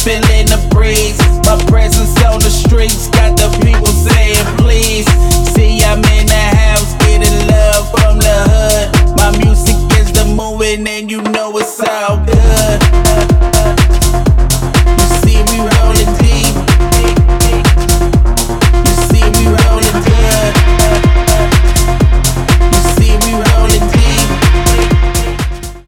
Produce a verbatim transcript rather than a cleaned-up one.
feeling the breeze. My presence on the streets got the people saying please. See, I'm in the house getting love from the hood. My music is the moving and you know it's all good.